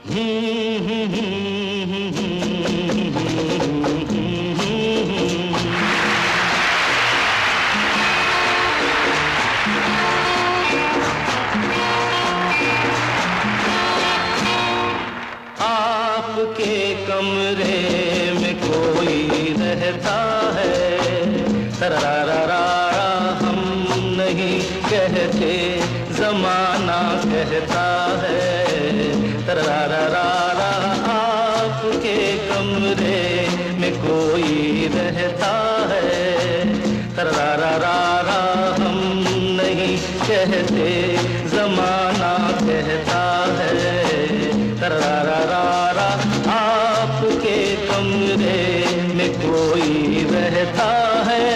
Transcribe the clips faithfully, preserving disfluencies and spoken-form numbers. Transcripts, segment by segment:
आपके कमरे में कोई रहता है, तरारारा हम नहीं कहते, जमाना कहता है, तरारारा आपके कमरे में कोई रहता है, तरारारा हम नहीं कहते, जमाना कहता है, तरारारा आपके कमरे में कोई रहता है।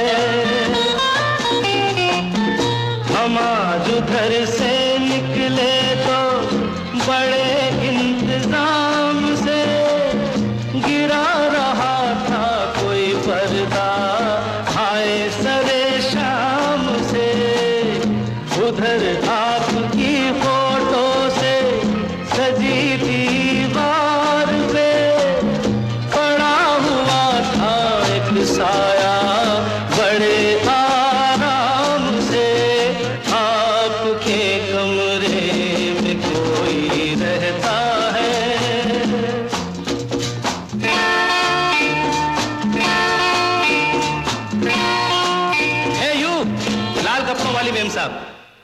हम आज उधर से निकले तो बड़े इंतजाम से, गिरा रहा था कोई पर्दा हाय सरे शाम से, उधर आपकी फोटो से सजी दीवार पे पड़ा हुआ था एक साया बड़े आराम से, आपके कमरे में कोई रहता है। हे यू लाल कपड़ों वाली मेम साहब।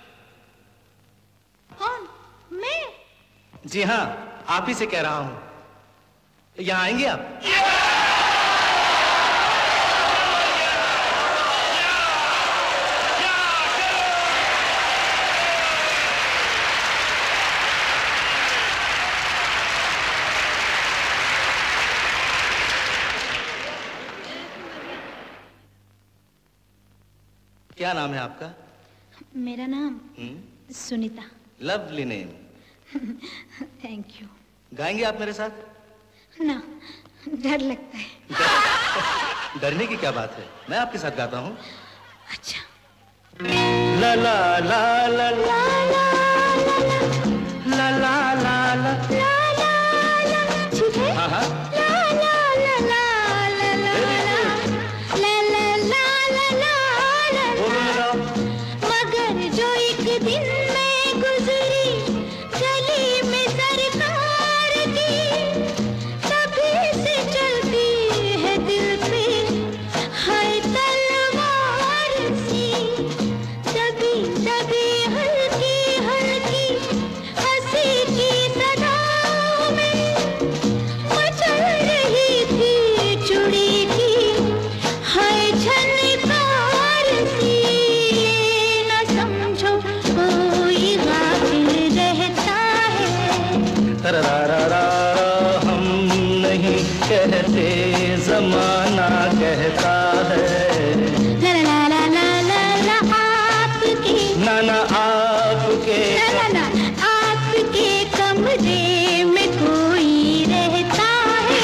कौन? मैं? जी हाँ, आप ही से कह रहा हूं, यहाँ आएंगे आप? क्या नाम है आपका? मेरा नाम हुँ? Sunita. Lovely name. Thank you. गाएंगे आप मेरे साथ? ना, डर लगता है। डर, डरने की क्या बात है, मैं आपके साथ गाता हूँ। अच्छा। ला ला ला ला ला ला ला ला ला हाँ हाँ दिन में गुजरी गली में सरकार की, तभी से चलती है दिल पे हाय तलवार सी, दबी दबी हल्की हल्की हंसी की सदाओं में मचल रही थी चुड़ी की हाय झनकार सी, न समझो कोई गाफिल रहता है, तरारारा हम नहीं कहते, जमाना कहता है, ला ला ला ला ला ला आपके ना ना आपके ना ना आपके कमरे में कोई रहता है।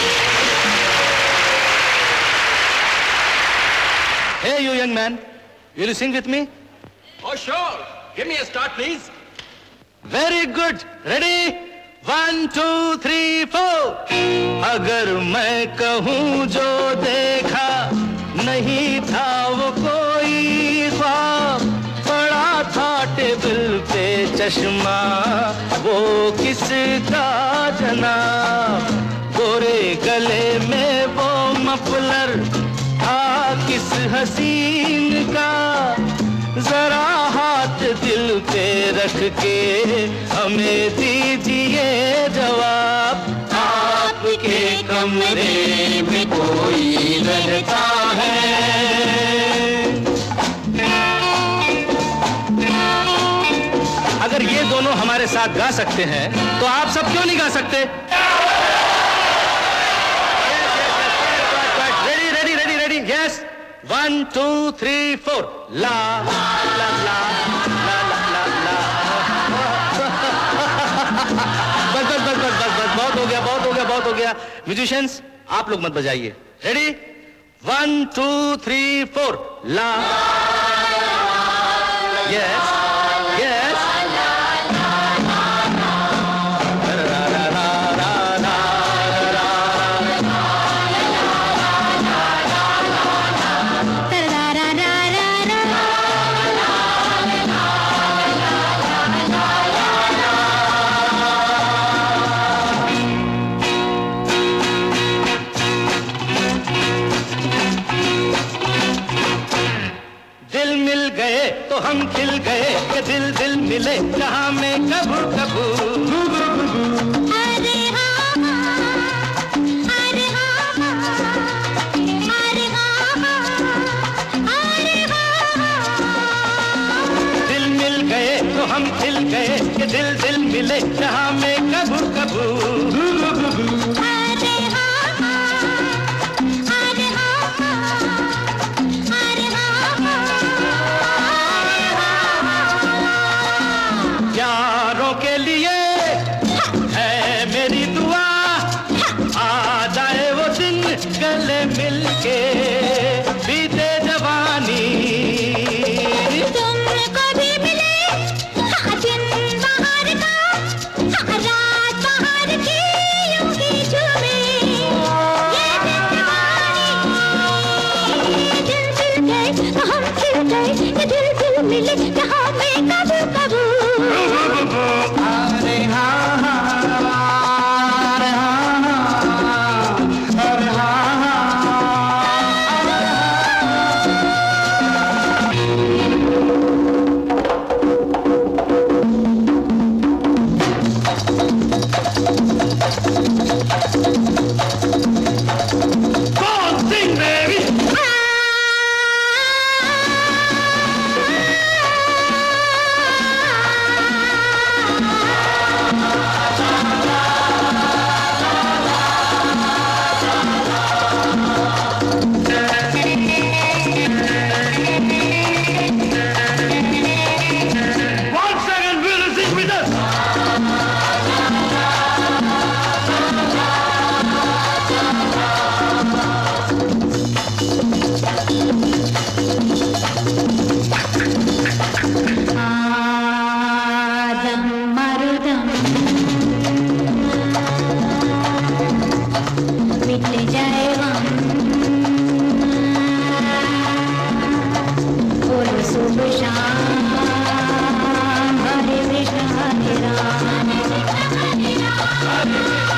Hey you young man, will you sing with me? Oh sure, give me a start please. Very good, ready? One, two, three, four. अगर मैं कहूँ जो देखा नहीं था वो कोई ख्वाब, पड़ा था टेबल पे चश्मा वो किसका जनाब, गोरे गले में वो मफलर था किस हसीन का, जरा हाथ दिल पे रख के हमें दीजिए जवाब, आपके कमरे में कोई रहता है। अगर ये दोनों हमारे साथ गा सकते हैं तो आप सब क्यों नहीं गा सकते? Ready ready ready ready yes one two three four ला ला ला ला ला ला ला बस बस बस बस बस बस बहुत हो गया बहुत हो गया बहुत हो गया। म्यूजिशियंस आप लोग मत बजाइए। Ready one two three four ला यस यस रा रा रा रा मिले जहाँ में कबू कबू। अरे हाँ हाँ, अरे हाँ हाँ, अरे हाँ हाँ। यारों के लिए है मेरी दुआ, आ जाए वो दिन गले मिलके बीते जवानी। तुम कभी मिले हाँ दिन बाहर का, हाँ रात बाहर की यूं ही झूमे ये जिंदगानी। दिल दिल गए तो हम खिल गए, ये दिल दिल मिले जहाँ में कबू कबू। अरे हाँ हाँ, अरे हाँ हाँ, अरे हाँ हाँ, अरे Go on, sing, baby. One second, will you sing with us? आदम मरुदम मिट जाए गम, बोलो सुबह शाम हरे कृष्ण हरे राम।